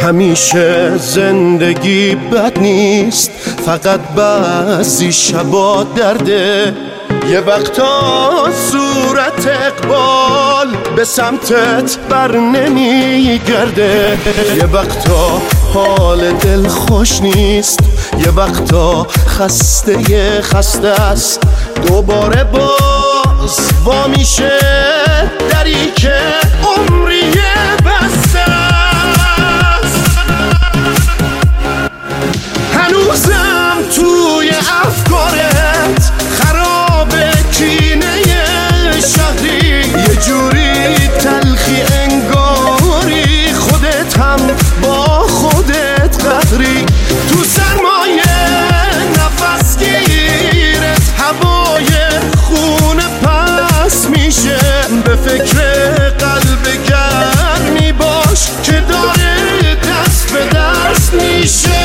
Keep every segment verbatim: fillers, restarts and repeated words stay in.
همیشه زندگی بد نیست، فقط بعضی شبا درده. یه وقتا صورت اقبال به سمتت بر نمیگرده، یه وقتا حال دل خوش نیست، یه وقتا خسته خسته است. دوباره باز وا میشه دری که عمری بسته است. هنوزم توی افکارت خرابه کینه شهری، یه جوری تلخی انگاری خودت هم با خودت قهری. تو سرمایه نفس گیرت هوای خونه پس میشه، به فکر قلب گرمی باش که داره دست به دست میشه.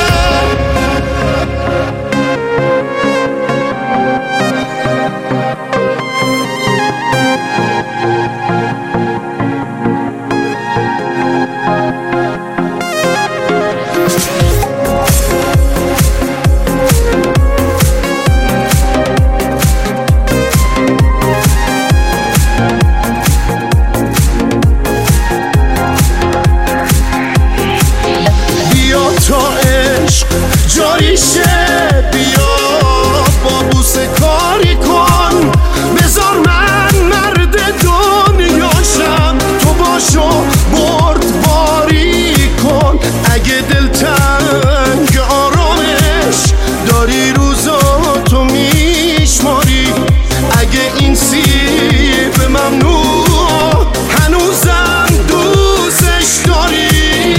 جاری شه بیا با بوسه کاری کن، بذار من مرد دنیاشم، تو باشو بردباری کن. اگه دلتنگ آرامش داری روزاتو میشماری، اگه این سیب ممنوع هنوزم دوستش داری،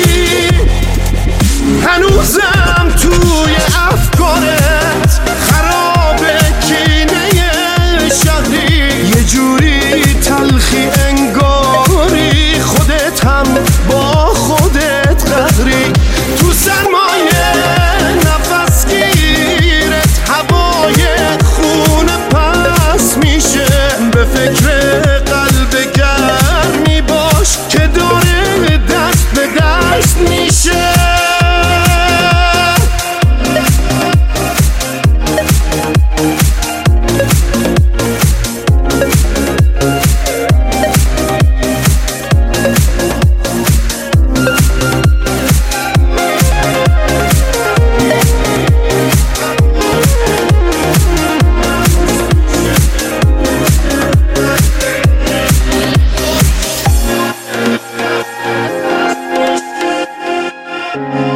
هنوزم توی افکارت خرابه کینه شهری، یه جوری تلخی انگاری خودت هم با خودت قهری. تو سرمایه نفس گیرت هوای خونه پس میشه، به فکر قلب گرمی باش که داره دست به دست میشه. Thank you.